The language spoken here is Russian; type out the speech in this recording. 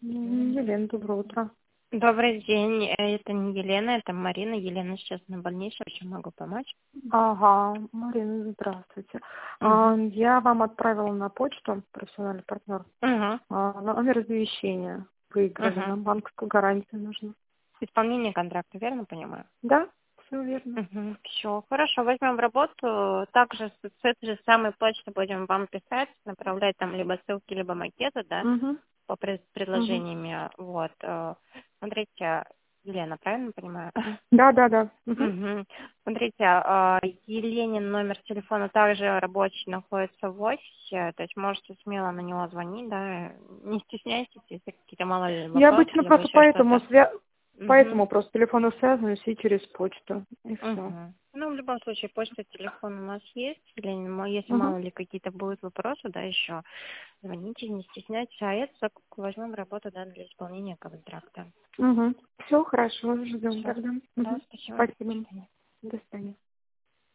Елена, доброе утро. Добрый день, это не Елена, это Марина. Елена сейчас на больнице, чем могу помочь? Ага, Марина, здравствуйте. Угу. Я вам отправила на почту, профессиональный партнер, Угу. номер извещения. Выиграли, Угу. нам банковскую гарантию нужно. Исполнение контракта, верно понимаю? Да, все верно. Угу. Все, хорошо, возьмем в работу. Также с этой же самой почты будем вам писать, направлять там либо ссылки, либо макеты, да, Угу, по угу. предложениями. Вот. Смотрите, Елена, правильно понимаю? Да. Угу. Мгм. Смотрите, Еленин номер телефона также рабочий находится в офисе, то есть можете смело на него звонить, да, не стесняйтесь, если какие-то мало ли Я вопросы, обычно либо просто еще что-то. Мгм. поэтому просто телефону связываюсь и через почту. И все. Мгм. Ну, в любом случае, почта, телефон у нас есть, или если Угу. мало ли какие-то будут вопросы, да, еще звоните, не стесняйтесь, а это возьмем работу, да, для исполнения контракта. Угу. Все хорошо, ждем Все, тогда. да, Угу. спасибо, до Спасибо. свидания. До свидания.